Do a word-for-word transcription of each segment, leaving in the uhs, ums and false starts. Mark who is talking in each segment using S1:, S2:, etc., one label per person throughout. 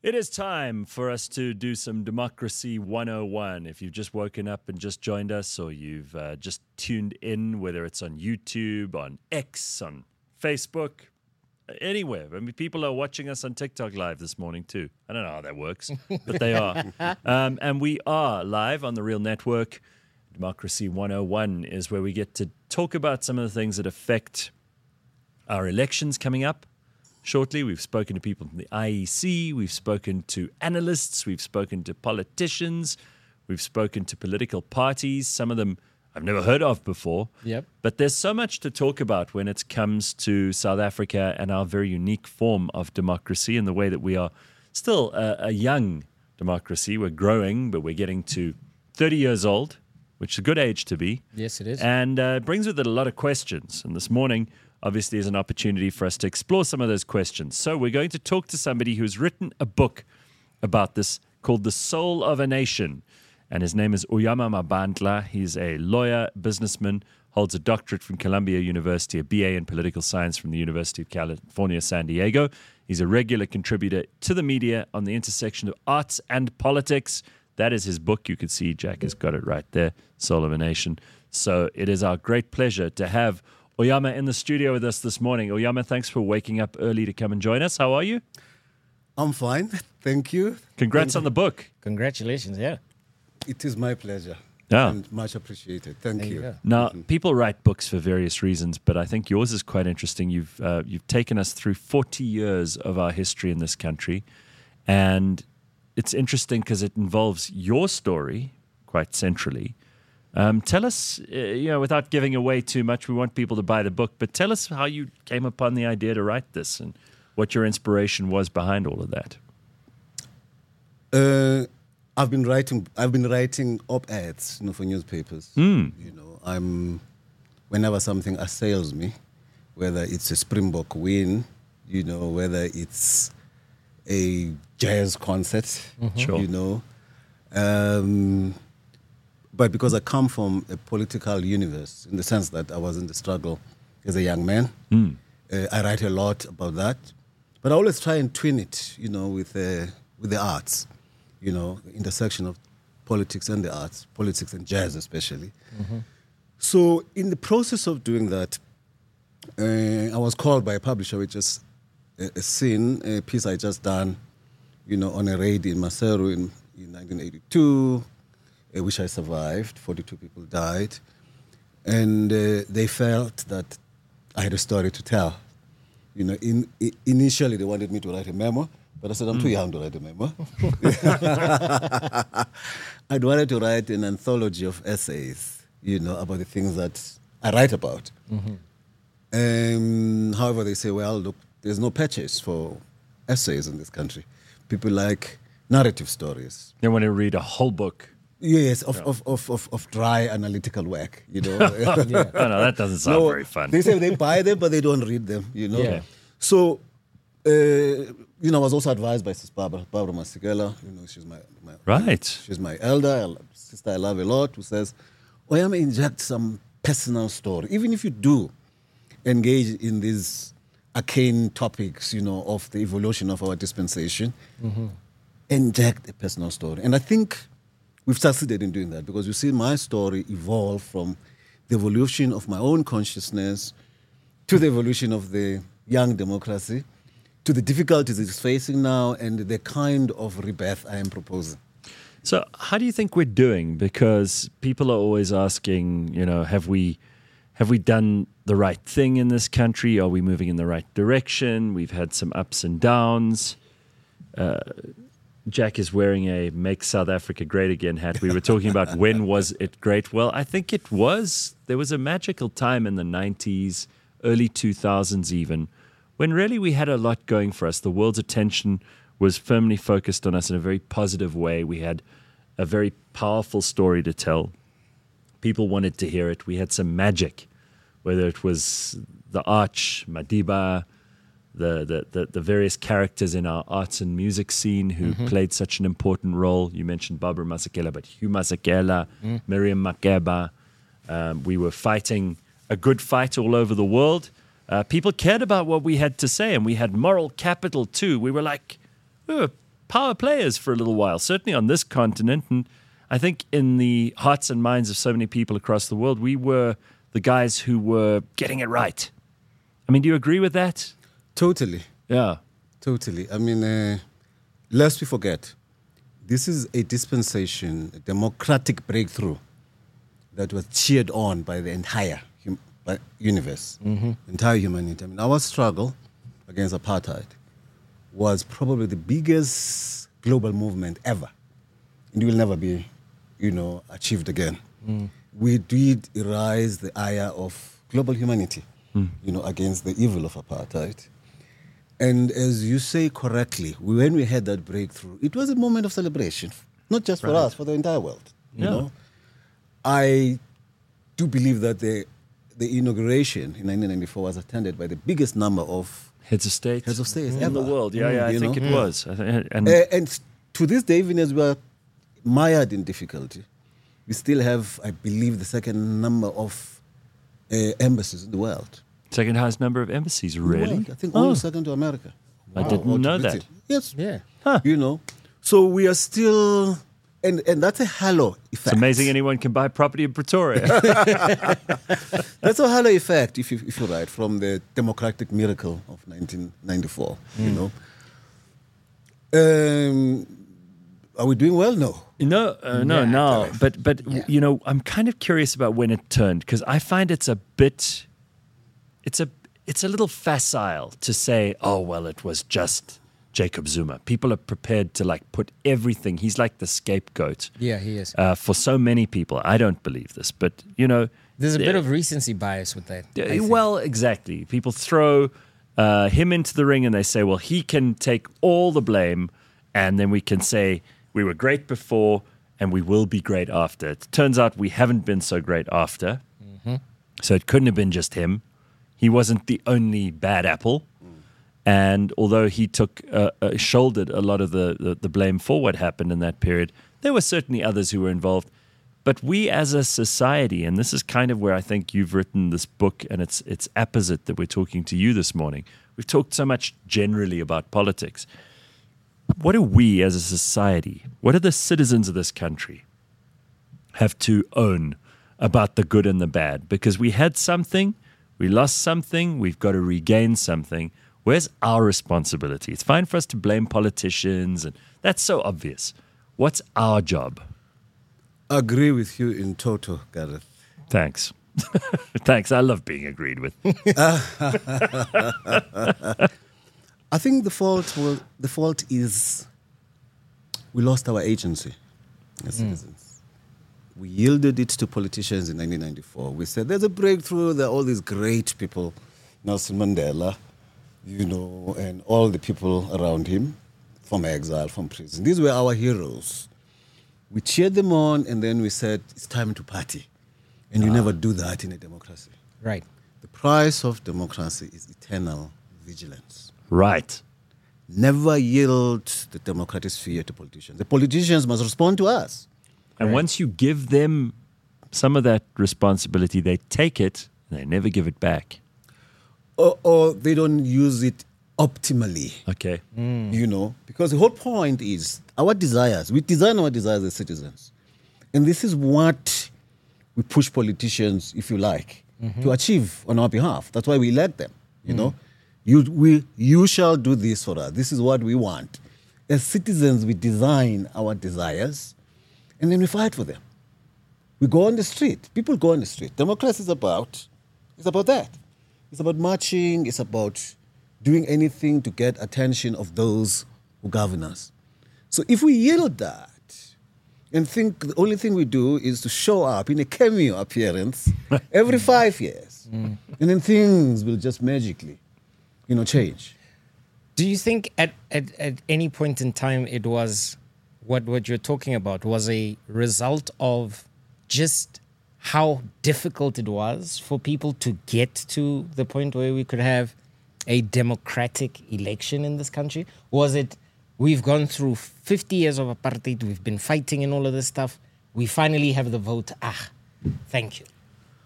S1: It is time for us to do some Democracy one oh one. If you've just woken up and just joined us, or you've uh, just tuned in, whether it's on YouTube, on X, on Facebook, anywhere. I mean, people are watching us on TikTok live this morning too. I don't know how that works, but they are. Um, and we are live on the Real Network. Democracy one oh one is where we get to talk about some of the things that affect our elections coming up. Shortly, we've spoken to people from the I E C, we've spoken to analysts, we've spoken to politicians, we've spoken to political parties, some of them I've never heard of before.
S2: Yep.
S1: But there's so much to talk about when it comes to South Africa and our very unique form of democracy and the way that we are still a, a young democracy. We're growing, but we're getting to thirty years old, which is a good age to be.
S2: Yes, it is.
S1: And uh, it brings with it a lot of questions. And this morning, obviously, is an opportunity for us to explore some of those questions. So we're going to talk to somebody who's written a book about this called The Soul of a Nation. And his name is Uyama Mabandla. He's a lawyer, businessman, holds a doctorate from Columbia University, a B A in political science from the University of California, San Diego. He's a regular contributor to the media on the intersection of arts and politics. That is his book. You can see Jack has got it right there, Soul of a Nation. So it is our great pleasure to have Uyama in the studio with us this morning. Uyama, thanks for waking up early to come and join us. How are you?
S3: I'm fine. Thank you.
S1: Congrats
S3: Thank
S1: on the book.
S2: Congratulations, yeah.
S3: It is my pleasure.
S1: Yeah.
S3: And much appreciated. Thank
S2: There you
S3: you.
S2: go.
S1: Now, people write books for various reasons, but I think yours is quite interesting. You've uh, you've taken us through forty years of our history in this country, and it's interesting because it involves your story quite centrally. Um, tell us, uh, you know, without giving away too much, we want people to buy the book, but tell us how you came upon the idea to write this and what your inspiration was behind all of that.
S3: Uh, I've been writing. I've been writing op-eds, you know, for newspapers.
S1: Mm.
S3: You know, I'm whenever something assails me, whether it's a Springbok win, you know, whether it's a jazz concert,
S1: Mm-hmm. Sure.
S3: you know. Um, But because I come from a political universe, in the sense that I was in the struggle as a young man,
S1: Mm.
S3: uh, I write a lot about that. But I always try and twin it, you know, with uh, with the arts, you know, the intersection of politics and the arts, politics and jazz especially.
S2: Mm-hmm.
S3: So in the process of doing that, uh, I was called by a publisher, which is a, a scene, a piece I just done, you know, on a raid in Maseru in, in nineteen eighty-two. Uh, which I survived. forty-two people died. And uh, they felt that I had a story to tell. You know, in, I, initially they wanted me to write a memo, but I said, I'm mm. too young to write a memo. I'd wanted to write an anthology of essays, you know, about the things that I write about.
S2: Mm-hmm.
S3: Um, however, they say, well, look, there's no purchase for essays in this country. People like narrative stories.
S1: They want to read a whole book.
S3: Yes, of,
S1: Yeah.
S3: of, of, of, of dry analytical work, you know.
S2: Yeah.
S1: Oh, no, that doesn't sound
S3: No,
S1: very fun.
S3: They say they buy them, but they don't read them, you know.
S2: Yeah.
S3: So, uh, you know, I was also advised by Sister Barbara, Barbara Masekela, you know, she's my, my
S1: Right.
S3: she's my elder, I love- sister I love a lot, who says, Oyama, inject some personal story. Even if you do engage in these arcane topics, you know, of the evolution of our dispensation,
S2: Mm-hmm.
S3: inject a personal story. And I think we've succeeded in doing that because you see my story evolve from the evolution of my own consciousness to the evolution of the young democracy to the difficulties it's facing now and the kind of rebirth I am proposing.
S1: So how do you think we're doing? Because people are always asking, you know, have we have we done the right thing in this country? Are we moving in the right direction? We've had some ups and downs. Uh, Jack is wearing a Make South Africa Great Again hat. We were talking about when was it great? Well, I think it was. There was a magical time in the nineties, early two thousands even, when really we had a lot going for us. The world's attention was firmly focused on us in a very positive way. We had a very powerful story to tell. People wanted to hear it. We had some magic, whether it was the Arch, Madiba, the, the, the, the various characters in our arts and music scene who mm-hmm. played such an important role. You mentioned Barbara Masekela, but Hugh Masekela, mm. Miriam Makeba. Um, we were fighting a good fight all over the world. Uh, people cared about what we had to say, and we had moral capital too. We were like, we were power players for a little while, certainly on this continent. And I think in the hearts and minds of so many people across the world, we were the guys who were getting it right. I mean, do you agree with that?
S3: Totally.
S1: Yeah.
S3: Totally. I mean, uh, lest we forget, this is a dispensation, a democratic breakthrough that was cheered on by the entire hum- by universe, mm-hmm. entire humanity. I mean, our struggle against apartheid was probably the biggest global movement ever. And it will never be, you know, achieved again. Mm. We did erase the ire of global humanity, mm. you know, against the evil of apartheid. And as you say correctly, when we had that breakthrough, it was a moment of celebration, not just for right. us, for the entire world. You
S1: yeah.
S3: know, I do believe that the the inauguration in nineteen ninety-four was attended by the biggest number of
S1: heads of state,
S3: heads of state
S1: in
S3: ever.
S1: the world. Yeah, yeah, I
S3: you
S1: think
S3: know?
S1: it was. And,
S3: uh, and to this day, even as we are mired in difficulty, we still have, I believe, the second number of uh, embassies in the world.
S1: Second highest number of embassies, really?
S3: I think
S1: oh.
S3: only second to America.
S1: I wow. didn't know Britain. that.
S3: Yes.
S2: Yeah.
S1: Huh.
S3: You know, so we are still, and, and that's a halo effect.
S1: It's amazing anyone can buy property in Pretoria.
S3: That's a halo effect, if you, if you're right, from the democratic miracle of nineteen ninety-four, mm. you know. Um, are we doing well? No.
S1: No, uh, no, yeah, no. But, but yeah. you know, I'm kind of curious about when it turned, because I find it's a bit... It's a it's a little facile to say, oh, well, it was just Jacob Zuma. People are prepared to like put everything. He's like the scapegoat.
S2: Yeah, he is.
S1: Uh, for so many people. I don't believe this, but, you know.
S2: There's a bit uh, of recency bias with that.
S1: Uh, well, exactly. People throw uh, him into the ring and they say, well, he can take all the blame and then we can say we were great before and we will be great after. It turns out we haven't been so great after. Mm-hmm. So it couldn't have been just him. He wasn't the only bad apple. Mm. And although he took, uh, uh, shouldered a lot of the, the, the blame for what happened in that period, there were certainly others who were involved. But we as a society, and this is kind of where I think you've written this book, and it's it's apposite that we're talking to you this morning. We've talked so much generally about politics. What do we as a society, what do the citizens of this country have to own about the good and the bad? Because we had something, we lost something, we've got to regain something. Where's our responsibility? It's fine for us to blame politicians, and that's so obvious. What's our job?
S3: I agree with you in total, Gareth.
S1: Thanks. Thanks. I love being agreed with.
S3: I think the fault was, the fault is we lost our agency as citizens. Mm. We yielded it to politicians in nineteen ninety-four. We said there's a breakthrough. There are all these great people, Nelson Mandela, you know, and all the people around him from exile, from prison. These were our heroes. We cheered them on, and then we said, it's time to party. And you ah. never do that in a democracy.
S2: Right.
S3: The price of democracy is eternal vigilance.
S1: Right.
S3: Never yield the democratic sphere to politicians. The politicians must respond to us.
S1: And right. once you give them some of that responsibility, they take it and they never give it back.
S3: Or, or they don't use it optimally.
S1: Okay.
S3: Mm. You know, because the whole point is our desires. We design our desires as citizens. And this is what we push politicians, if you like, mm-hmm. to achieve on our behalf. That's why we elect them, you mm. know. You, we, you shall do this for us. This is what we want. As citizens, we design our desires and then we fight for them. We go on the street. People go on the street. Democracy is about, it's about that. It's about marching. It's about doing anything to get attention of those who govern us. So if we yield that and think the only thing we do is to show up in a cameo appearance every five years, mm. and then things will just magically, you know, change.
S2: Do you think at, at, at any point in time it was, what, what you're talking about was a result of just how difficult it was for people to get to the point where we could have a democratic election in this country? Was it, we've gone through fifty years of apartheid, we've been fighting and all of this stuff, we finally have the vote, ah, thank you.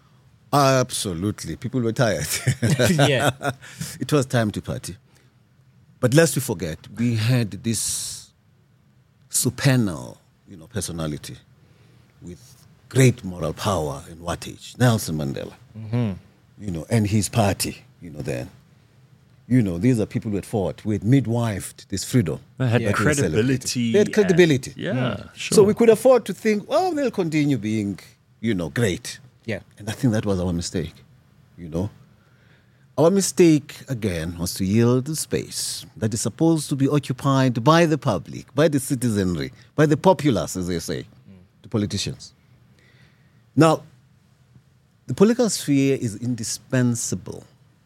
S3: Absolutely. People were tired.
S2: Yeah.
S3: It was time to party. But lest we forget, we had this supernal, you know, personality with great moral power and wattage, Nelson Mandela,
S2: Mm-hmm.
S3: you know, and his party, you know, then. You know, these are people who had fought, who had midwifed this freedom.
S1: They had
S3: that we were celebrating.
S1: credibility.
S3: They had credibility.
S1: and- yeah, sure.
S3: So we could afford to think, well, they'll continue being, you know, great.
S2: Yeah.
S3: And I think that was our mistake, you know. Our mistake, again, was to yield the space that is supposed to be occupied by the public, by the citizenry, by the populace, as they say, the politicians. Now, the political sphere is indispensable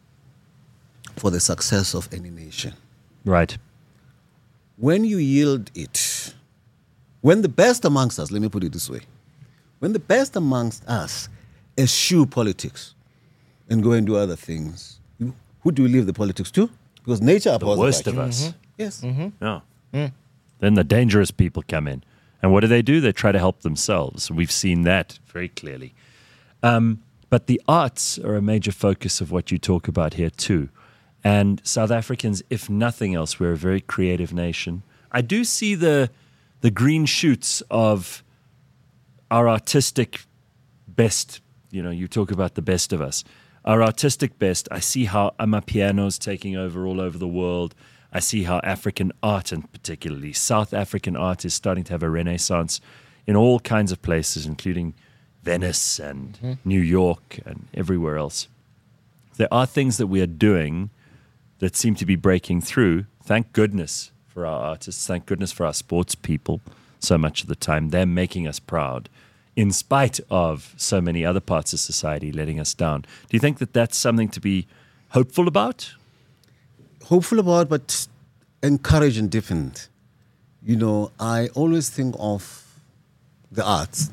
S3: for the success of any nation.
S1: Right.
S3: When you yield it, when the best amongst us, let me put it this way, when the best amongst us eschew politics and go and do other things, you- who do you leave the politics to? Because nature
S1: The
S3: abhors
S1: worst
S3: vacuum.
S1: of us.
S3: Yes.
S1: Yeah. Then the dangerous people come in. And what do they do? They try to help themselves. We've seen that very clearly. Um, but the arts are a major focus of what you talk about here, too. And South Africans, if nothing else, we're a very creative nation. I do see the the green shoots of our artistic best. You know, you talk about the best of us. Our artistic best, I see how Amapiano's taking over all over the world. I see how African art, and particularly South African art, is starting to have a renaissance in all kinds of places, including Venice and
S2: Mm-hmm.
S1: New York and everywhere else. There are things that we are doing that seem to be breaking through. Thank goodness for our artists. Thank goodness for our sports people so much of the time. They're making us proud in spite of so many other parts of society letting us down. Do you think that that's something to be hopeful about?
S3: Hopeful about, but encouraged and different. You know, I always think of the arts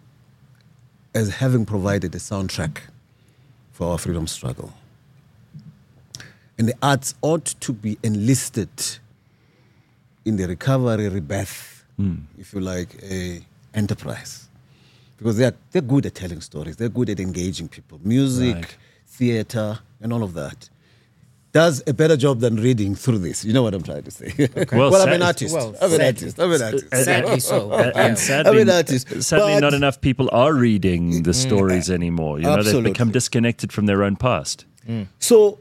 S3: as having provided a soundtrack for our freedom struggle. And the arts ought to be enlisted in the recovery, rebirth, if you like, a enterprise. Because they're, they're good at telling stories. They're good at engaging people. Music,
S1: Right.
S3: theater, and all of that. Does a better job than reading through this. You know what I'm trying to say.
S1: Well,
S3: Well, I'm
S1: sad-
S3: an artist.
S2: well,
S3: I'm an
S2: sad-
S3: artist. I'm an artist.
S2: Sadly so.
S1: And,
S2: Yeah.
S1: and sadly,
S3: I'm an artist,
S1: sadly
S3: but-
S1: not enough people are reading the stories anymore. You know, they've
S3: Absolutely.
S1: become disconnected from their own past.
S3: So,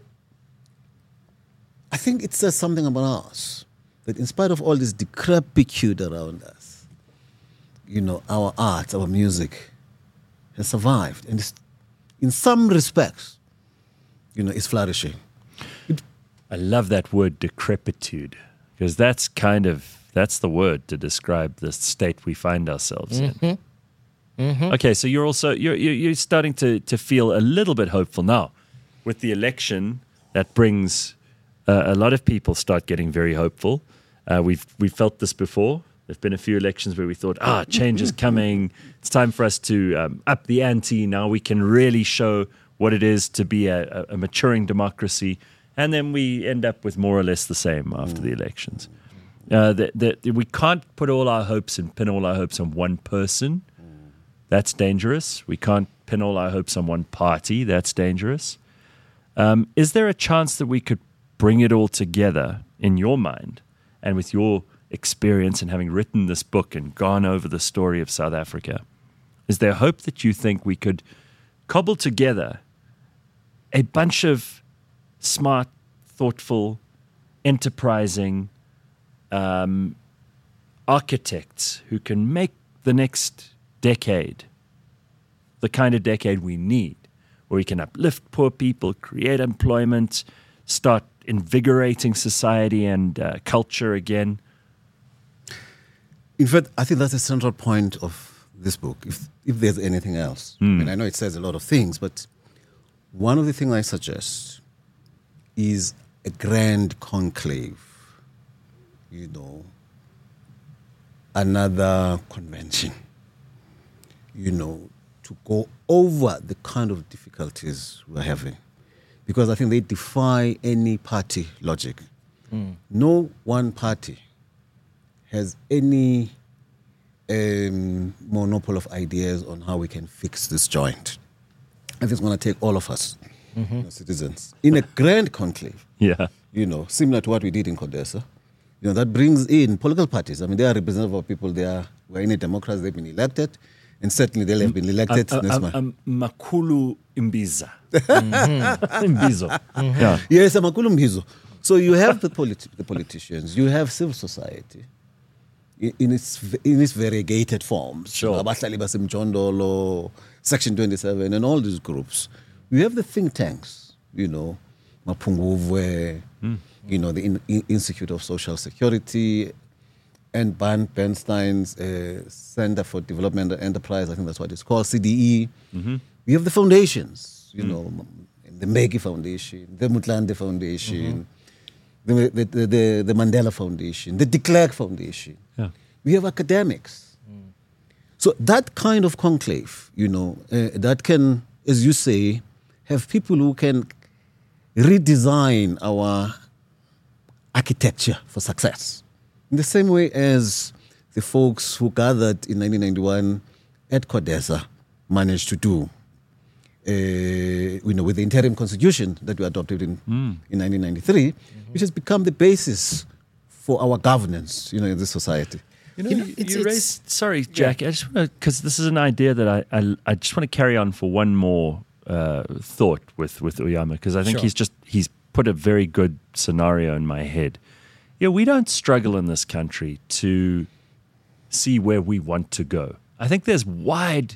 S3: I think it says something about us that in spite of all this decrepitude around us, you know, our art, our music has survived. And it's, in some respects, you know, it's flourishing.
S1: I love that word decrepitude because that's kind of that's the word to describe the state we find ourselves in. Okay, so you're also you're you're you're starting to to feel a little bit hopeful now with the election. That brings uh, a lot of people start getting very hopeful. Uh, we've we've felt this before. There've been a few elections where we thought, ah, change is coming. It's time for us to um, up the ante. Now we can really show what it is to be a, a, a maturing democracy. And then we end up with more or less the same after the elections. Uh, that that we can't put all our hopes and pin all our hopes on one person. That's dangerous. We can't pin all our hopes on one party. That's dangerous. Um, is there a chance that we could bring it all together in your mind and with your experience and having written this book and gone over the story of South Africa? Is there hope that you think we could cobble together a bunch of smart, thoughtful, enterprising um, architects who can make the next decade the kind of decade we need, where we can uplift poor people, create employment, start invigorating society and uh, culture again?
S3: In fact, I think that's the central point of this book, if, if there's anything else. I mean, I know it says a lot of things, but one of the things I suggest is a grand conclave, you know, another convention, you know, to go over the kind of difficulties we're having. Because I think they defy any party logic. No one party has any um, monopoly of ideas on how we can fix this joint. I think it's going to take all of us, you know, citizens, in a grand conclave,
S1: Yeah.
S3: you know, similar to what we did in Codesa, You know, that brings in political parties. I mean, they are representative of people. They are, we're in a democracy, they've been elected, and certainly they'll have been elected
S1: Um,
S3: next
S1: um,
S3: month.
S1: um, Makulu Imbiza. Imbizo. Yeah.
S3: Yes, Amakulu Mbizo. So you have the, politi- the politicians, you have civil society in, in its in its variegated forms.
S1: Sure.
S3: Abahlali baseMjondolo, Section twenty-seven, and all these groups. You have the think tanks, you know, Mapunguvwe, mm. you know, the in, in Institute of Social Security, and Ban Bernstein's uh, Center for Development and Enterprise, I think that's what it's called, C D E. Mm-hmm. You have the foundations, you mm. know, the Mbeki Foundation, the Mutlande Foundation, mm-hmm. the, the, the, the, the Mandela Foundation, the de Klerk Foundation.
S1: Yeah.
S3: We have academics. Mm. So that kind of conclave, you know, uh, that can, as you say, have people who can redesign our architecture for success. In the same way as the folks who gathered in nineteen ninety-one at Codesa managed to do, uh, you know, with the interim constitution that we adopted in, mm. in nineteen ninety-three, mm-hmm. which has become the basis for our governance, you know, in this society.
S1: You know,
S2: You know,
S1: you,
S2: it's-
S1: you
S2: it's-
S1: raised, sorry, Jack, I just want to, because this is an idea that I, I, I just want to carry on for one more uh, thought with, with Uyama, because I think
S2: Sure.
S1: he's just, he's put a very good scenario in my head. Yeah, we don't struggle in this country to see where we want to go. I think there's wide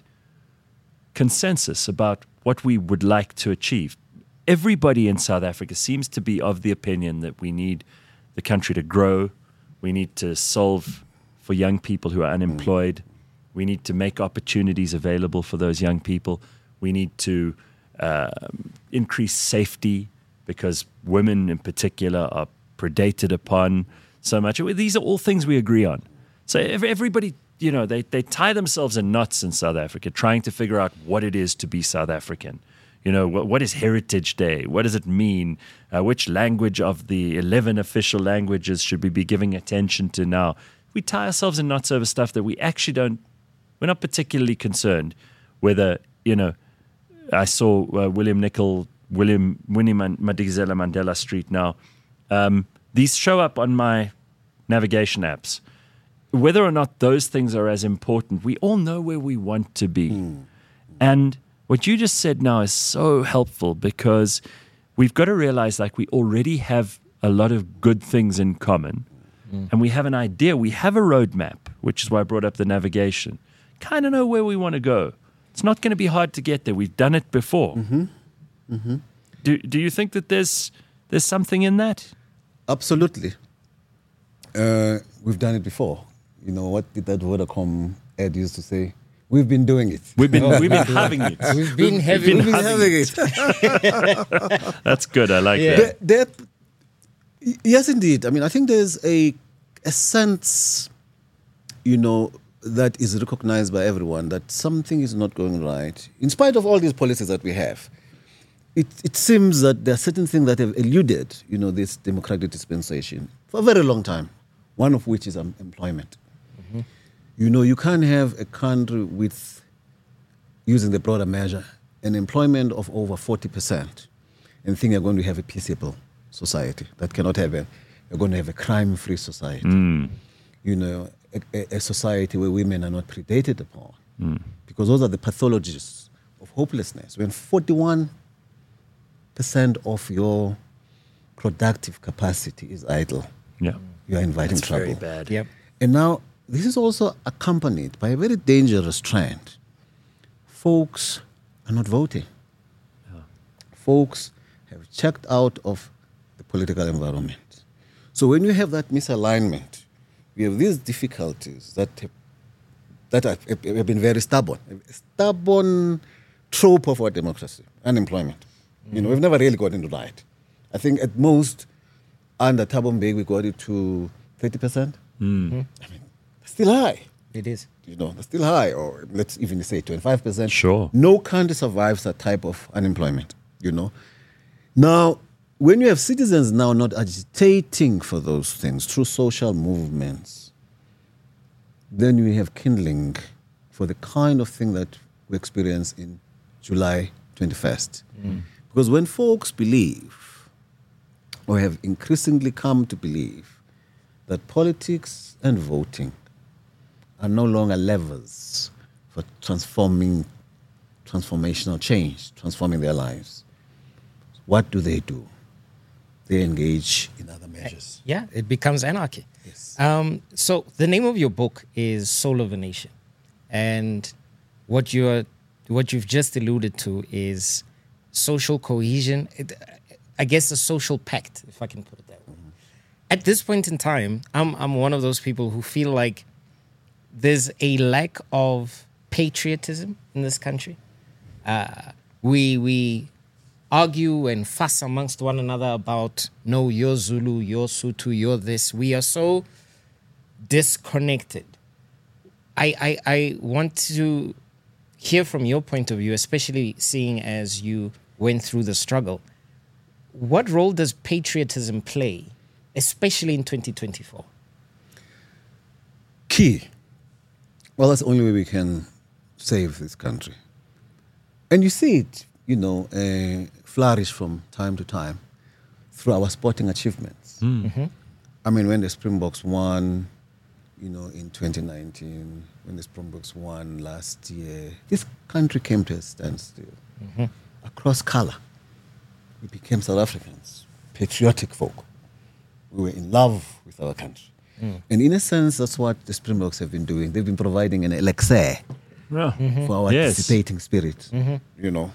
S1: consensus about what we would like to achieve. Everybody in South Africa seems to be of the opinion that we need the country to grow. We need to solve for young people who are unemployed. We need to make opportunities available for those young people. We need to uh, increase safety because women in particular are predated upon so much. These are all things we agree on. So ev- everybody, you know, they, they tie themselves in knots in South Africa trying to figure out what it is to be South African. You know, what, what is Heritage Day? What does it mean? Uh, which language of the eleven official languages should we be giving attention to now? We tie ourselves in knots over stuff that we actually don't, we're not particularly concerned whether, you know, I saw uh, William Nicol, William Winnie Man- Madikizela Mandela Street now. Um, these show up on my navigation apps. Whether or not those things are as important, we all know where we want to be. Mm. And what you just said now is so helpful because we've got to realize like we already have a lot of good things in common mm. and we have an idea. We have a roadmap, which is why I brought up the navigation. Kind of know where we want to go. It's not going to be hard to get there. We've done it before.
S3: Mm-hmm. Mm-hmm.
S1: Do Do you think that there's there's something in that?
S3: Absolutely. Uh, we've done it before. You know, what did that Vodacom ad used to say? We've been doing it.
S1: We've been we've been having it.
S2: We've been having,
S1: been
S3: We've been
S1: having
S3: having it.
S1: That's good. I like
S2: Yeah.
S1: that.
S3: There- there- yes, indeed. I mean, I think there's a a sense, you know, that is recognized by everyone that something is not going right. In spite of all these policies that we have, it, it seems that there are certain things that have eluded, you know, this democratic dispensation for a very long time, one of which is um, employment. Mm-hmm. You know, you can't have a country with, using the broader measure, an employment of over forty percent and think you're going to have a peaceable society. That cannot happen. You're going to have a crime-free society.
S1: Mm.
S3: You know, a, a, a society where women are not predated upon.
S1: Mm.
S3: Because those are the pathologies of hopelessness. When forty-one percent of your productive capacity is idle,
S1: Yeah.
S3: you are inviting
S1: That's
S3: trouble.
S1: very bad.
S2: Yep.
S3: And now, this is also accompanied by a very dangerous trend. Folks are not voting.
S1: Yeah.
S3: Folks have checked out of the political environment. So when you have that misalignment, we have these difficulties that have, that have, have been very stubborn. A stubborn trope of our democracy, unemployment. Mm-hmm. You know, we've never really gotten it right. I think at most, under Thabo Mbeki, we got it to thirty percent.
S1: Mm.
S3: I mean, that's still high.
S2: It is.
S3: You know, that's still high, or let's even say twenty-five percent.
S1: Sure.
S3: No country survives that type of unemployment, you know. Now, when you have citizens now not agitating for those things through social movements, then you have kindling for the kind of thing that we experience in July twenty-first. Mm. Because when folks believe, or have increasingly come to believe, that politics and voting are no longer levers for transforming, transformational change, transforming their lives. What do they do? They engage in other measures.
S2: Yeah, it becomes anarchy.
S3: Yes.
S2: Um, so the name of your book is Soul of a Nation, and what you're what you've just alluded to is social cohesion. It, I guess a social pact, if I can put it that way. Mm-hmm. At this point in time, I'm I'm one of those people who feel like there's a lack of patriotism in this country. Uh, we we argue and fuss amongst one another about, no, you're Zulu, you're Sotho, you're this. We are so disconnected. I, I, I want to hear from your point of view, especially seeing as you went through the struggle. What role does patriotism play, especially in twenty twenty-four?
S3: Key. Well, that's the only way we can save this country. And you see it, you know, uh, flourish from time to time through our sporting achievements.
S1: Mm.
S2: Mm-hmm.
S3: I mean, when the Springboks won, you know, in twenty nineteen, when the Springboks won last year, this country came to a standstill.
S2: Mm-hmm.
S3: Across color, we became South Africans, patriotic folk. We were in love with our country. Mm. And in a sense, that's what the Springboks have been doing. They've been providing an elixir
S1: Yeah.
S2: Mm-hmm.
S3: for our
S1: Yes.
S3: participating spirit,
S2: Mm-hmm.
S3: you know.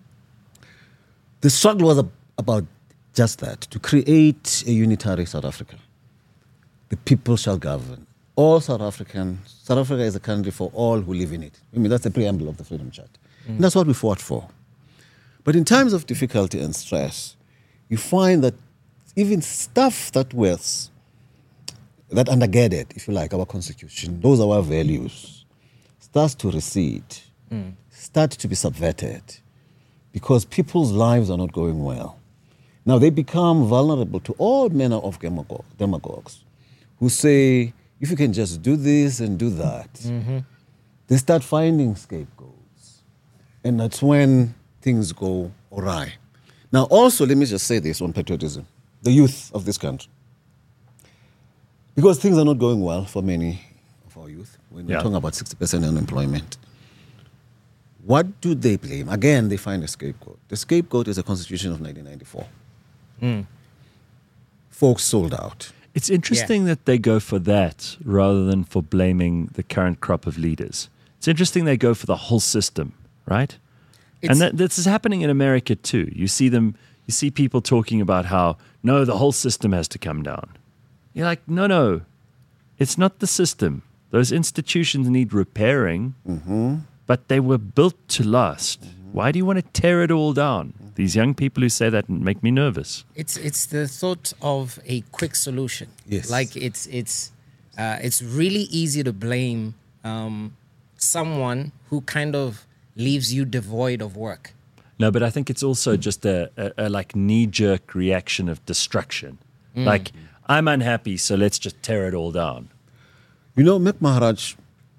S3: The struggle was ab- about just that, to create a unitary South Africa. The people shall govern. All South Africans, South Africa is a country for all who live in it. I mean, that's the preamble of the Freedom Charter. And that's what we fought for. But in times of difficulty and stress, you find that even stuff that was, that undergirded, if you like, our constitution, those are our values, starts to recede, mm. start to be subverted, because people's lives are not going well. Now they become vulnerable to all manner of demago- demagogues who say, if you can just do this and do that, mm-hmm. they start finding scapegoats. And that's when things go awry. Now also, let me just say this on patriotism, the youth of this country. Because things are not going well for many of our youth. When we're
S1: Yeah.
S3: talking about sixty percent unemployment. What do they blame? Again, they find a scapegoat. The scapegoat is the Constitution of nineteen ninety-four.
S2: Mm.
S3: Folks sold out.
S1: It's interesting that they go for that rather than for blaming the current crop of leaders. It's interesting they go for the whole system, right?
S2: It's-
S1: and that, this is happening in America too. You see them, you see people talking about how, no, the whole system has to come down. You're like, no, no, it's not the system. Those institutions need repairing,
S3: Mm-hmm.
S1: but they were built to last. Mm-hmm. Why do you want to tear it all down? These young people who say that make me nervous.
S2: It's it's the thought of a quick solution.
S3: Yes.
S2: Like it's it's uh, it's really easy to blame um, someone who kind of leaves you devoid of work.
S1: No, but I think it's also just a, a, a like knee-jerk reaction of destruction.
S2: Mm.
S1: Like, I'm unhappy, so let's just tear it all down.
S3: You know, Mek Maharaj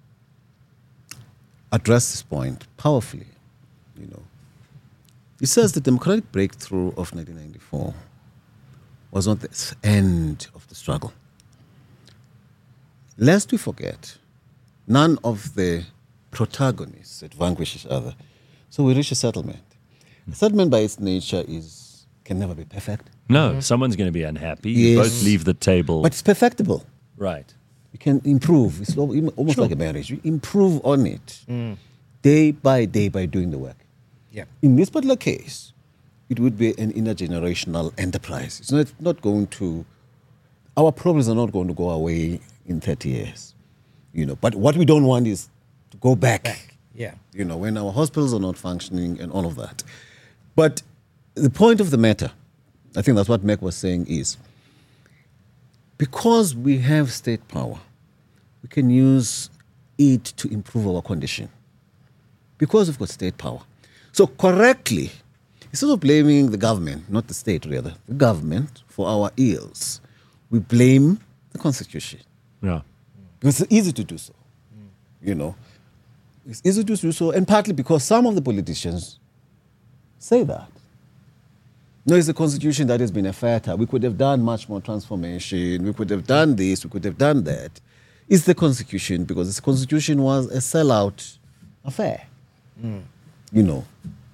S3: addressed this point powerfully, you know. He says the democratic breakthrough of nineteen ninety-four was not the end of the struggle. Lest we forget, none of the protagonists had vanquished each other. So we reach a settlement. A settlement by its nature is can never be perfect.
S1: No, someone's going to be unhappy. You
S3: Yes.
S1: both leave the table.
S3: But it's perfectible.
S1: right.
S3: You can improve. It's al- almost
S1: Sure.
S3: like a marriage. You improve on it day by day by doing the work.
S2: Yeah.
S3: In this particular case, it would be an intergenerational enterprise. It's not, not going to, our problems are not going to go away in thirty years. You know, but what we don't want is to go back,
S2: Back. Yeah.
S3: you know, when our hospitals are not functioning and all of that. But the point of the matter, I think that's what Mek was saying, is because we have state power, we can use it to improve our condition. Because we've got state power. So correctly, instead of blaming the government, not the state rather, the government for our ills, we blame the Constitution.
S1: Yeah.
S3: Because it's easy to do so. You know, it's easy to do so, and partly because some of the politicians say that. No, it's the constitution that has been a factor. We could have done much more transformation. We could have done this. We could have done that. It's the constitution because the constitution was a sellout affair. Mm. You know.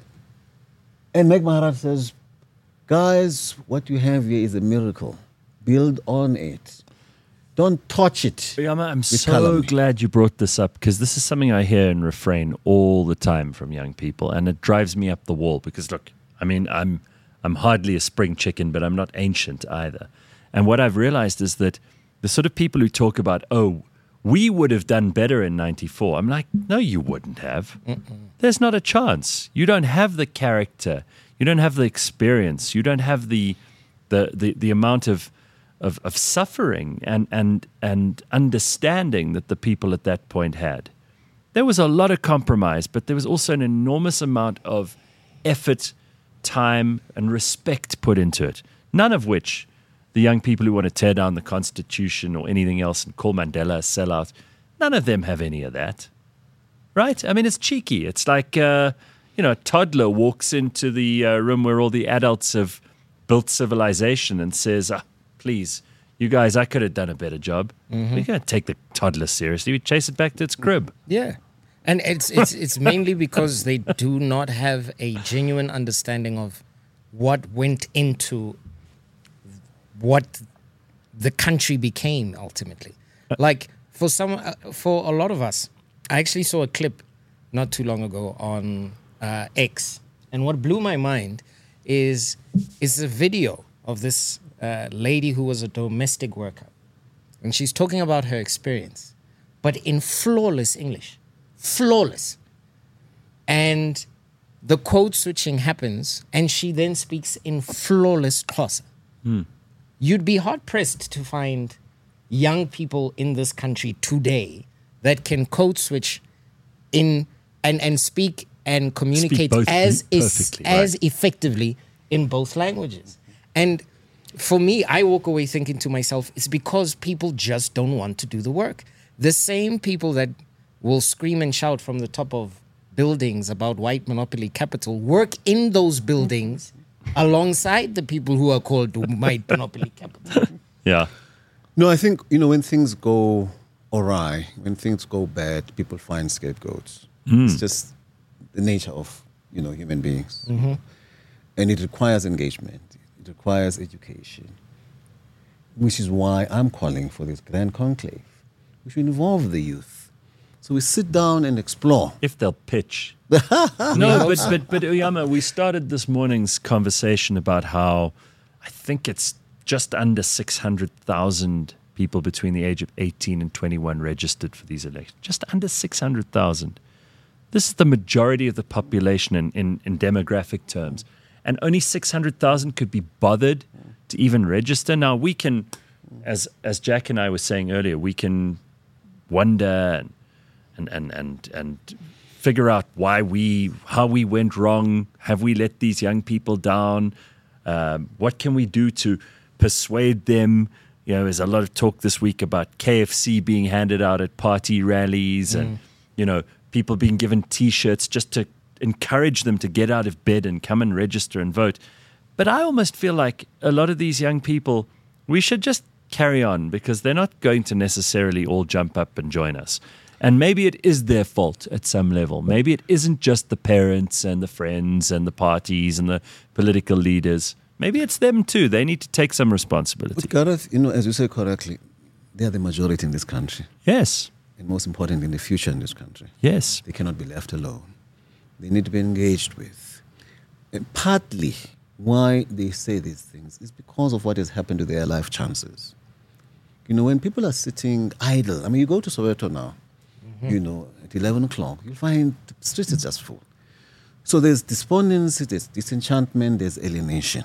S3: And Meg Maharaj says, guys, what you have here is a miracle. Build on it. Don't touch it.
S1: Yama, I'm so calumny. glad you brought this up because this is something I hear in refrain all the time from young people, and it drives me up the wall because, look, I mean, I'm I'm hardly a spring chicken, but I'm not ancient either. And what I've realized is that the sort of people who talk about, oh, we would have done better in ninety-four, I'm like, no, you wouldn't have. Mm-mm. There's not a chance. You don't have the character. You don't have the experience. You don't have the the the, the amount of Of, of suffering and, and and understanding that the people at that point had. There was a lot of compromise, but there was also an enormous amount of effort, time, and respect put into it. None of which the young people who want to tear down the Constitution or anything else and call Mandela a sellout, none of them have any of that. Right? I mean, it's cheeky. It's like, uh, you know, a toddler walks into the uh, room where all the adults have built civilization and says, ah, please, you guys, I could have done a better job. Mm-hmm. We can't take the toddler seriously. We chase it back to its crib.
S2: Yeah. And it's it's it's mainly because they do not have a genuine understanding of what went into what the country became ultimately. Like for some, uh, for a lot of us, I actually saw a clip not too long ago on uh, X, and what blew my mind is is a video of this uh, lady who was a domestic worker, and she's talking about her experience, but in flawless English, flawless, and the code switching happens, and she then speaks in flawless Xhosa. Hmm. You'd be hard-pressed to find young people in this country today that can code switch in and, and speak and communicate
S1: speak
S2: as is, as
S1: right.
S2: effectively in both languages. And for me, I walk away thinking to myself, it's because people just don't want to do the work. The same people that will scream and shout from the top of buildings about white monopoly capital work in those buildings alongside the people who are called white monopoly capital.
S1: Yeah.
S3: No, I think, you know, when things go awry, when things go bad, people find scapegoats. Mm. It's just the nature of, you know, human beings. Mm-hmm. And it requires engagement. It requires education, which is why I'm calling for this grand conclave. We should involve the youth. So we sit down and explore.
S1: If they'll pitch. No, but, but, but Uyama, we started this morning's conversation about how I think it's just under six hundred thousand people between the age of eighteen and twenty-one registered for these elections. Just under six hundred thousand. This is the majority of the population in, in, in demographic terms. And only six hundred thousand could be bothered to even register. Now, we can, as as Jack and I were saying earlier, we can wonder and and and and figure out why we, how we went wrong. Have we let these young people down? Um, what can we do to persuade them? You know, there's a lot of talk this week about K F C being handed out at party rallies mm. and, you know, people being given T-shirts just to encourage them to get out of bed and come and register and vote. But I almost feel like a lot of these young people, we should just carry on because they're not going to necessarily all jump up and join us. And maybe it is their fault at some level. Maybe it isn't just the parents and the friends and the parties and the political leaders. Maybe it's them too. They need to take some responsibility.
S3: But Gareth, you know, as you say correctly, they are the majority in this country.
S1: Yes.
S3: And most important, in the future in this country.
S1: Yes.
S3: They cannot be left alone. They need to be engaged with. And partly why they say these things is because of what has happened to their life chances. You know, when people are sitting idle, I mean, you go to Soweto now, mm-hmm. you know, at eleven o'clock, you'll find the streets are just full. So there's despondency, there's disenchantment, there's alienation.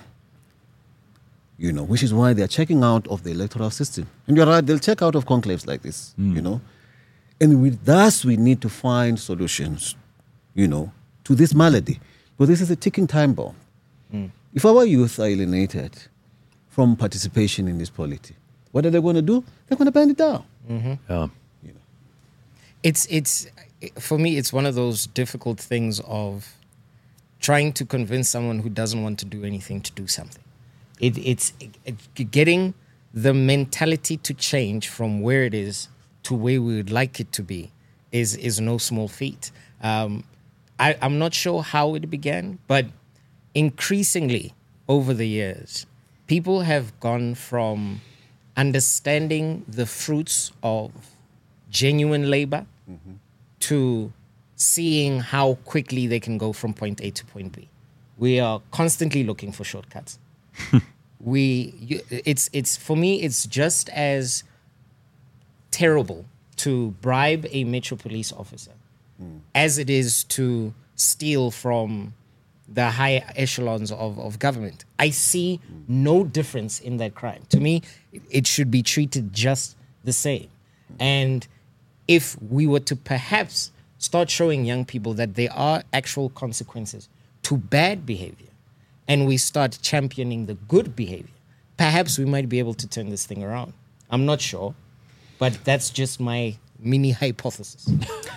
S3: You know, which is why they're checking out of the electoral system. And you're right, they'll check out of conclaves like this, mm. you know. And with thus, we need to find solutions, you know, to this malady. But this is a ticking time bomb. Mm. If our youth are alienated from participation in this polity, what are they going to do? They're going to burn it down.
S1: Mm-hmm. Yeah.
S2: You know. It's, it's, for me, it's one of those difficult things of trying to convince someone who doesn't want to do anything to do something. It, it's it, getting the mentality to change from where it is to where we would like it to be is is no small feat. Um, I, I'm not sure how it began, but increasingly over the years, people have gone from understanding the fruits of genuine labor mm-hmm. to seeing how quickly they can go from point A to point B. We are constantly looking for shortcuts. we, you, it's, it's for me, it's just as terrible to bribe a Metro Police officer mm. as it is to steal from the high echelons of, of government. I see mm. no difference in that crime. To me, it should be treated just the same. Mm. And if we were to perhaps start showing young people that there are actual consequences to bad behavior, and we start championing the good behavior, perhaps we might be able to turn this thing around. I'm not sure, but that's just my mini hypothesis.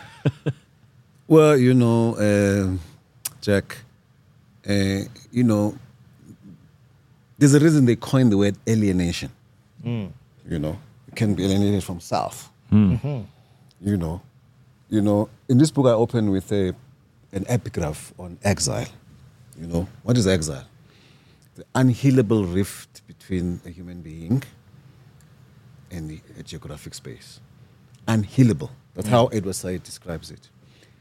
S3: Well, you know, uh, Jack, uh, you know, there's a reason they coined the word alienation. Mm. You know, you can be alienated from self. Mm. Mm-hmm. You know, you know. In this book, I open with a, an epigraph on exile. You know, what is exile? The unhealable rift between a human being and the, a geographic space. Unhealable. That's mm. how Edward Said describes it.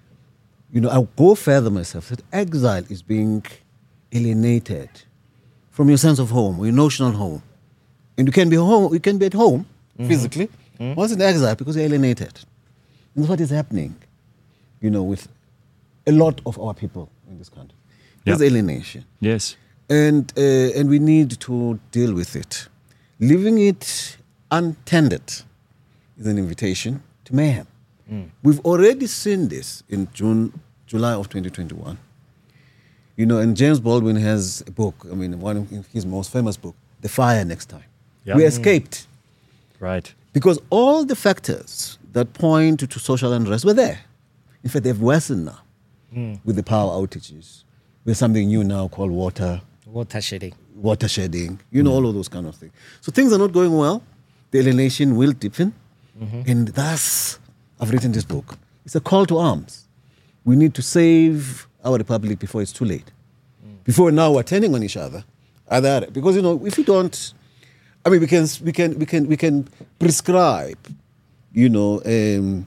S3: You know, I'll go further myself. That exile is being alienated from your sense of home, or your notional home. And you can be home. You can be at home mm-hmm. physically. Mm-hmm. Once in exile because you're alienated. And that's what is happening, you know, with a lot of our people in this country. There's yep. alienation.
S1: Yes.
S3: And uh, and we need to deal with it. Leaving it untended is an invitation to mayhem. Mm. We've already seen this in June, July of twenty twenty-one. You know, and James Baldwin has a book, I mean, one of his most famous book, The Fire Next Time. Yep. We escaped.
S1: Right.
S3: Because all the factors that point to, to social unrest were there. In fact, they've worsened now mm. with the power outages. There's something new now called water.
S2: Water shedding.
S3: Water shedding. You know, mm. all of those kind of things. So things are not going well. The alienation will deepen. Mm-hmm. And thus, I've written this book. It's a call to arms. We need to save our republic before it's too late. Mm. Before now we're turning on each other. Either, because, you know, if you don't, I mean, we can, we can, we can, we can prescribe, you know, um,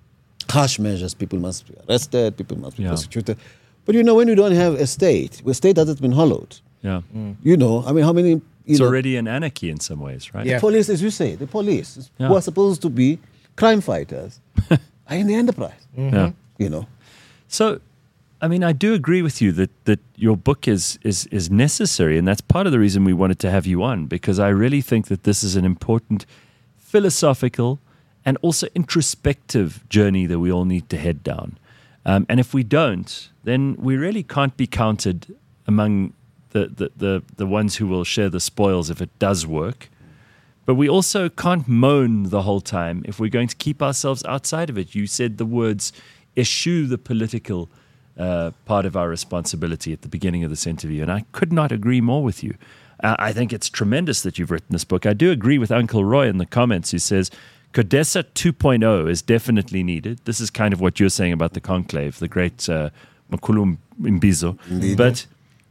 S3: harsh measures. People must be arrested. People must be yeah. prosecuted. But, you know, when you don't have a state, a state that has been hollowed,
S1: yeah. Mm.
S3: you know, I mean, how many... You
S1: it's
S3: know,
S1: already an anarchy in some ways, right?
S3: Yeah. The police, as you say, the police, yeah. who are supposed to be crime fighters, are in the enterprise,
S1: mm-hmm. yeah.
S3: you know.
S1: So, I mean, I do agree with you that, that your book is, is, is necessary, and that's part of the reason we wanted to have you on, because I really think that this is an important philosophical and also introspective journey that we all need to head down. Um, and if we don't, then we really can't be counted among the, the, the, the ones who will share the spoils if it does work. But we also can't moan the whole time if we're going to keep ourselves outside of it. You said the words, eschew the political uh, part of our responsibility at the beginning of this interview, and I could not agree more with you. Uh, I think it's tremendous that you've written this book. I do agree with Uncle Roy in the comments who says, CODESA two point oh is definitely needed. This is kind of what you're saying about the conclave, the great uh, Mkhulu Mbizo.
S3: Indeed.
S1: But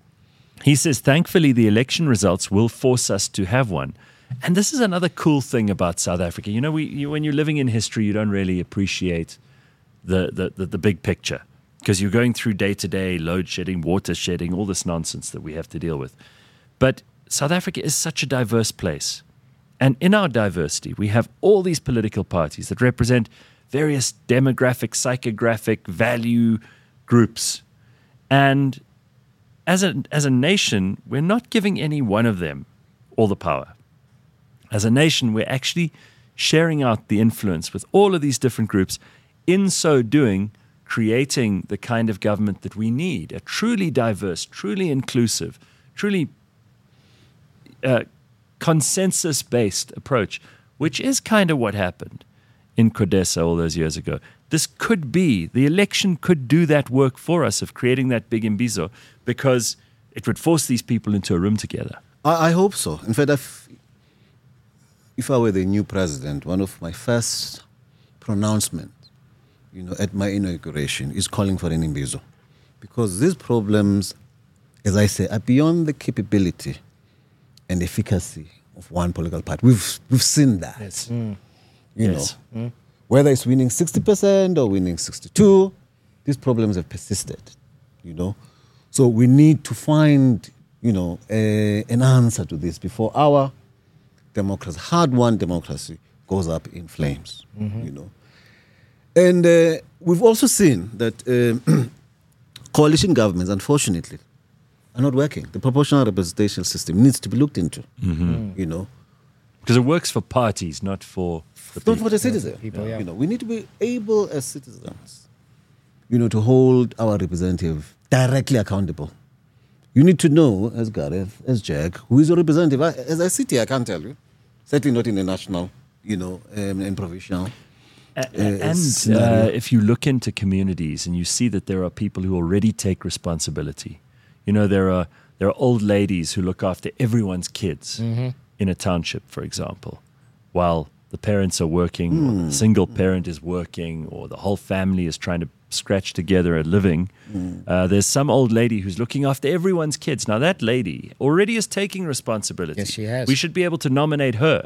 S1: he says, thankfully, the election results will force us to have one. And this is another cool thing about South Africa. You know, we, you, when you're living in history, you don't really appreciate the, the, the, the big picture because you're going through day-to-day load shedding, water shedding, all this nonsense that we have to deal with. But South Africa is such a diverse place. And in our diversity, we have all these political parties that represent various demographic, psychographic, value groups. And as a, as a nation, we're not giving any one of them all the power. As a nation, we're actually sharing out the influence with all of these different groups. In so doing, creating the kind of government that we need, a truly diverse, truly inclusive, truly uh, consensus-based approach, which is kind of what happened in CODESA all those years ago. this could be, the election could do that work for us of creating that big imbizo, because it would force these people into a room together.
S3: I, I hope so. In fact, if, if I were the new president, one of my first pronouncements, you know, at my inauguration is calling for an imbizo. Because these problems, as I say, are beyond the capability and efficacy of one political party. We've we've seen that.
S1: Yes.
S3: You
S1: Yes.
S3: know, mm. whether it's winning sixty percent or winning sixty-two, these problems have persisted, you know. So we need to find, you know, a, an answer to this before our democracy, hard-won democracy, goes up in flames, mm-hmm. you know. And uh, we've also seen that uh, coalition governments, unfortunately, are not working. The proportional representation system needs to be looked into, mm-hmm. you know.
S1: Because it works for parties, not for the
S3: Not
S1: people.
S3: for the citizen.
S2: People, yeah.
S3: You know, we need to be able as citizens, you know, to hold our representative directly accountable. You need to know, as Gareth, as Jack, who is your representative. I, as I sit here, I can't tell you. Certainly not in the national, you know, um, and provincial.
S1: A-
S3: uh,
S1: and uh,
S3: scenario.
S1: if you look into communities and you see that there are people who already take responsibility, you know, there are there are old ladies who look after everyone's kids
S2: Mm-hmm.
S1: in a township, for example, while the parents are working, or the single parent is working, or the whole family is trying to scratch together a living. Uh, there's some old lady who's looking after everyone's kids. Now, that lady already is taking responsibility.
S2: Yes, she has.
S1: We should be able to nominate her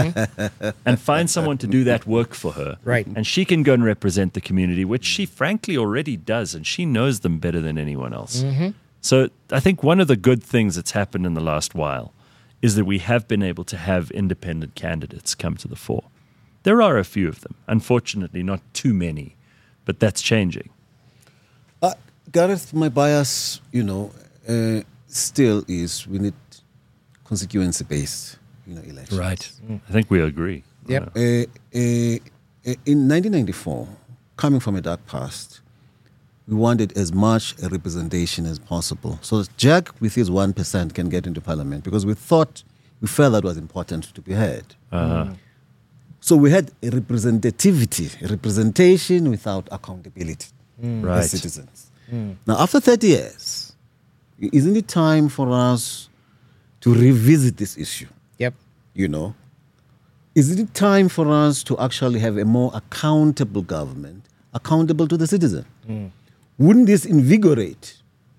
S1: and find someone to do that work for her.
S2: Right.
S1: And she can go and represent the community, which she frankly already does, and she knows them better than anyone else. So I think one of the good things that's happened in the last while is that we have been able to have independent candidates come to the fore. There are a few of them. Unfortunately, not too many, but that's changing.
S3: Uh, Gareth, my bias, you know, uh, still is we need constituency-based, you know, elections.
S1: I think we agree.
S2: Yep.
S3: Uh, uh, uh, in nineteen ninety-four, coming from a dark past, we wanted as much a representation as possible. So Jack, with his one percent, can get into parliament because we thought, we felt that was important to be heard.
S1: Uh-huh.
S3: So we had a representativity, a representation without accountability
S1: Right.
S3: as citizens. Now, after thirty years, isn't it time for us to revisit this issue?
S2: Yep.
S3: You know, isn't it time for us to actually have a more accountable government, accountable to the citizen? Wouldn't this invigorate,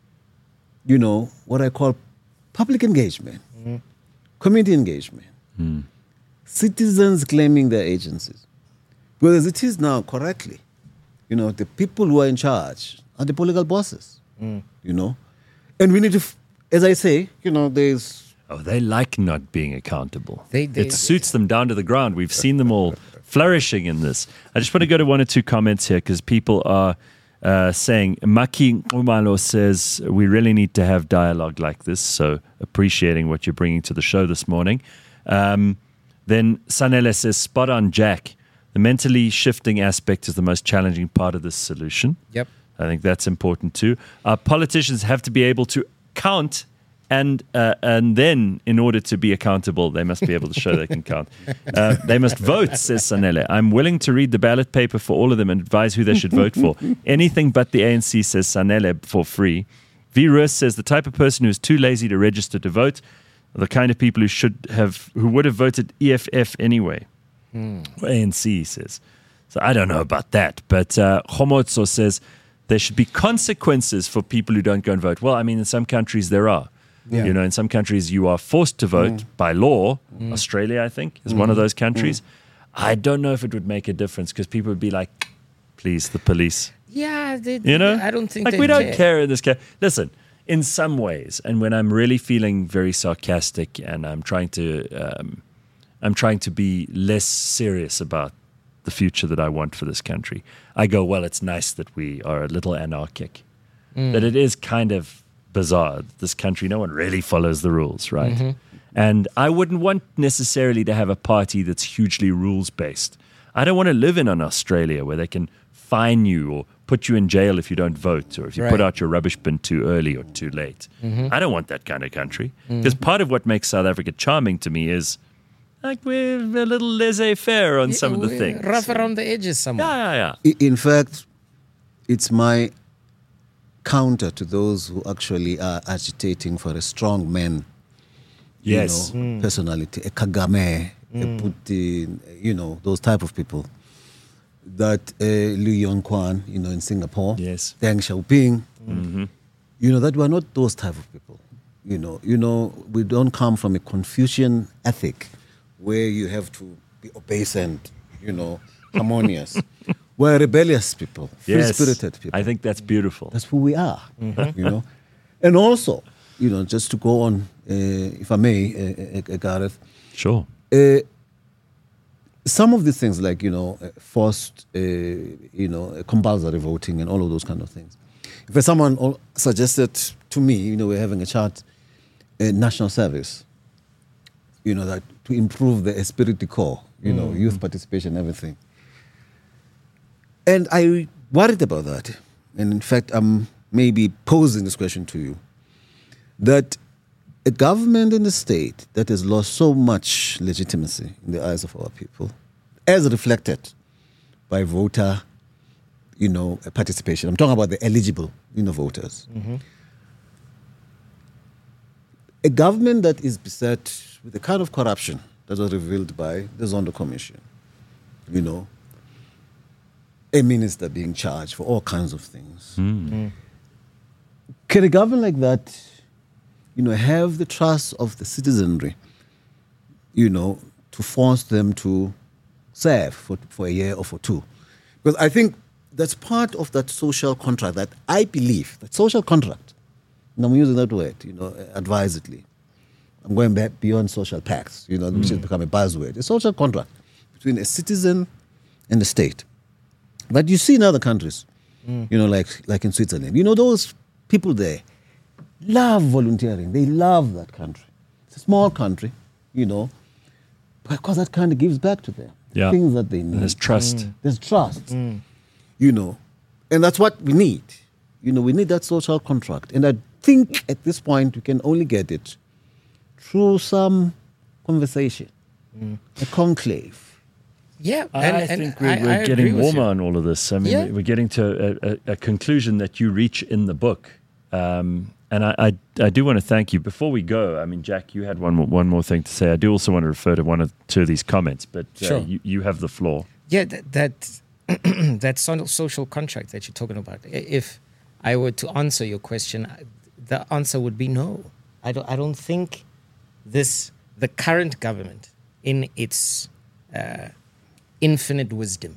S3: you know, what I call public engagement, community engagement, citizens claiming their agencies? Because as it is now, correctly, you know, the people who are in charge are the political bosses, you know, and we need to, f- as I say, you know, there's
S1: Oh, they like not being accountable.
S2: They- they-
S1: it suits them down to the ground. We've seen them all flourishing in this. I just want to go to one or two comments here because people are uh, saying, Maki Umalo says, we really need to have dialogue like this. So appreciating what you're bringing to the show this morning. Um, then Sanele says, spot on, Jack. The mentally shifting aspect is the most challenging part of this solution.
S2: Yep.
S1: I think that's important too. Our politicians have to be able to count, and uh, and then, in order to be accountable, they must be able to show they can count. Uh, they must vote, says Sanele. I'm willing to read the ballot paper for all of them and advise who they should vote for. Anything but the A N C, says Sanele, for free. V. Rus says the type of person who is too lazy to register to vote are the kind of people who should have, who would have voted E F F anyway. Or A N C, he says. So I don't know about that. But uh, Homotso says there should be consequences for people who don't go and vote. Well, I mean, in some countries there are.
S2: Yeah.
S1: You know, in some countries you are forced to vote
S3: Mm.
S1: by law. Australia, I think, is one of those countries.
S3: Mm.
S1: I don't know if it would make a difference because people would be like, please, the police.
S2: Yeah. They,
S1: You know?
S2: I don't think
S1: like
S2: they
S1: we don't
S2: care.
S1: care in this case. Listen, in some ways, and when I'm really feeling very sarcastic and I'm trying to um, I'm trying to be less serious about the future that I want for this country, I go, well, it's nice that we are a little anarchic. That it is kind of bizarre. This country, no one really follows the rules, right? And I wouldn't want necessarily to have a party that's hugely rules-based. I don't want to live in an Australia where they can fine you or put you in jail if you don't vote or if you put
S2: Right.
S1: out your rubbish bin too early or too late. I don't want that kind of country. Because part of what makes South Africa charming to me is like we're a little laissez-faire on some of the
S2: We're
S1: things.
S2: rough around the edges somewhere.
S1: Yeah, yeah, yeah.
S3: I- In fact, it's my counter to those who actually are agitating for a strong man,
S1: Yes.
S3: you know, personality, a Kagame, a Putin, you know, those type of people. That uh, Liu Yongquan, you know, in Singapore,
S1: Yes.
S3: Deng Xiaoping,
S1: Mm-hmm.
S3: you know, that we're not those type of people. You know, you know, we don't come from a Confucian ethic where you have to be obeisant, you know, harmonious. We're rebellious people,
S1: Yes.
S3: free-spirited people.
S1: I think that's beautiful.
S3: That's who we are, you know. And also, you know, just to go on, uh, if I may, uh, uh, uh, Gareth,
S1: Sure.
S3: uh, some of these things like, you know, uh, forced, uh, you know, uh, compulsory voting and all of those kind of things. If someone al- suggested to me, you know, we're having a chat, uh, national service, you know, that to improve the esprit de corps, you know, youth participation, everything. And I worried about that. And in fact, I'm maybe posing this question to you, that a government in the state that has lost so much legitimacy in the eyes of our people, as reflected by voter, you know, participation. I'm talking about the eligible, you know, voters. A government that is beset with the kind of corruption that was revealed by the Zondo Commission, you know, a minister being charged for all kinds of things. Can a government like that, you know, have the trust of the citizenry, you know, to force them to serve for, for a year or for two? Because I think that's part of that social contract that I believe, that social contract, and I'm using that word, you know, advisedly. I'm going back beyond social pacts, you know, which has become a buzzword. A social contract between a citizen and the state. But you see in other countries, you know, like like in Switzerland, you know, those people there love volunteering. They love that country. It's a small country, you know, because that kind of gives back to them.
S1: Yeah.
S3: Things that they need.
S1: There's trust.
S3: There's trust, you know, and that's what we need. You know, we need that social contract. And I think at this point we can only get it through some conversation, a conclave.
S2: Yeah,
S1: I
S2: and, and
S1: think we're,
S2: I-
S1: we're
S2: I agree
S1: getting
S2: with
S1: warmer
S2: you.
S1: on all of this. I mean,
S2: Yeah.
S1: we're getting to a, a, a conclusion that you reach in the book. Um, and I, I, I do want to thank you. Before we go, I mean, Jack, you had one more, one more thing to say. I do also want to refer to one of two of these comments, but uh,
S2: Sure.
S1: you, you have the floor.
S2: Yeah, that that, that so- social contract that you're talking about. i- If I were to answer your question, I- the answer would be no. I don't. I don't think this the current government, in its uh, infinite wisdom,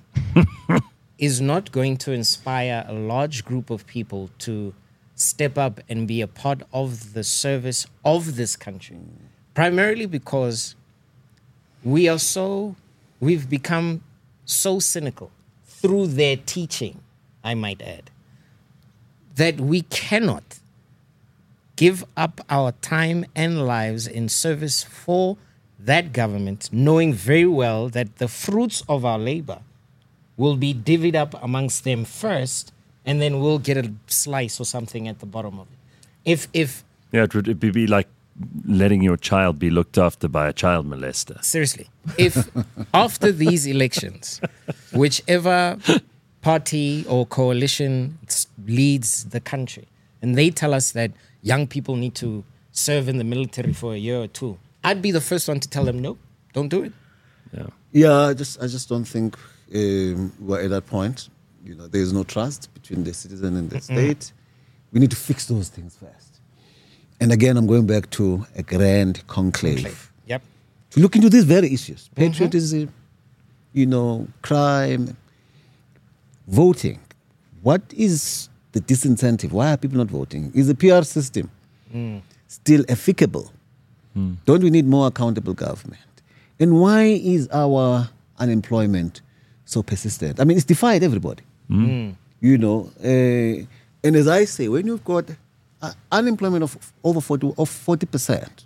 S2: is not going to inspire a large group of people to step up and be a part of the service of this country. Primarily because we are so, we've become so cynical through their teaching, I might add, that we cannot give up our time and lives in service for that government, knowing very well that the fruits of our labor will be divvied up amongst them first, and then we'll get a slice or something at the bottom of it. If if
S1: Yeah, it would it'd be like letting your child be looked after by a child molester.
S2: seriously, if after these elections, whichever party or coalition s- leads the country, and they tell us that young people need to serve in the military for a year or two, I'd be the first one to tell them, no, don't do it.
S1: Yeah.
S3: Yeah, I just I just don't think um, we're at that point. You know, there is no trust between the citizen and the state. We need to fix those things first. And again, I'm going back to a grand conclave
S2: Yep.
S3: to look into these very issues: patriotism, you know, crime, voting. What is the disincentive? Why are people not voting? Is the P R system still applicable? Don't we need more accountable government? And why is our unemployment so persistent? I mean, it's defied everybody. You know, uh, and as I say, when you've got uh, unemployment of over forty of forty percent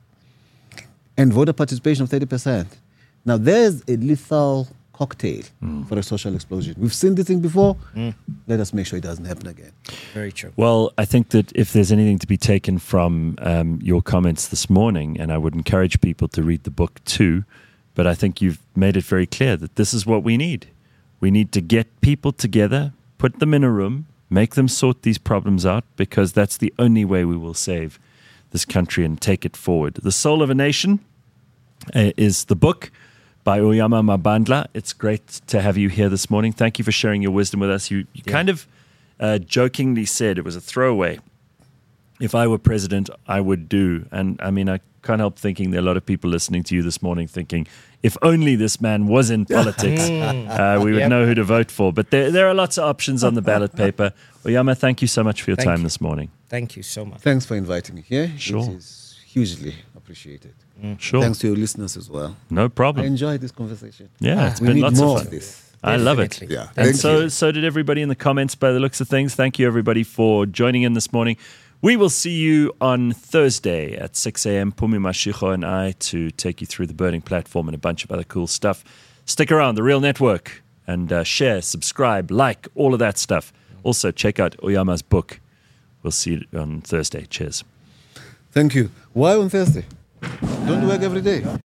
S3: and voter participation of thirty percent, now there's a lethal cocktail for a social explosion. We've seen this thing before. Let us make sure it doesn't happen again.
S2: Very true.
S1: Well, I think that if there's anything to be taken from um, your comments this morning, and I would encourage people to read the book too, but I think you've made it very clear that this is what we need. We need to get people together, put them in a room, make them sort these problems out, because that's the only way we will save this country and take it forward. The Soul of a Nation uh, is the book by Uyama Mabandla. It's great to have you here this morning. Thank you for sharing your wisdom with us. You, you
S2: Yeah.
S1: kind of uh, jokingly said, it was a throwaway, if I were president, I would do. And I mean, I can't help thinking there are a lot of people listening to you this morning thinking, if only this man was in politics, uh, we would
S2: Yep.
S1: know who to vote for. But there, there are lots of options on the ballot paper. Uyama, thank you so much for your
S2: Thank
S1: time
S2: you.
S1: this morning.
S2: Thank you so much.
S3: Thanks for inviting me here.
S1: Sure.
S3: It is hugely appreciated.
S1: Sure.
S3: Thanks to your listeners as well.
S1: No
S3: I
S1: problem.
S3: enjoyed this conversation.
S1: Yeah, it's
S3: we
S1: been
S3: need
S1: lots
S3: more
S1: of
S3: of
S1: fun.
S3: this.
S1: I love it.
S2: Definitely.
S3: Yeah.
S1: And
S3: Thank
S1: so,
S3: you.
S1: so did everybody in the comments by the looks of things. Thank you, everybody, for joining in this morning. We will see you on Thursday at six a.m. Pumi Mashiko and I to take you through the Burning Platform and a bunch of other cool stuff. Stick around, The Real Network, and uh, share, subscribe, like, all of that stuff. Also, check out Uyama's book. We'll see you on Thursday. Cheers.
S3: Thank you. Why on Thursday? Don't work every day.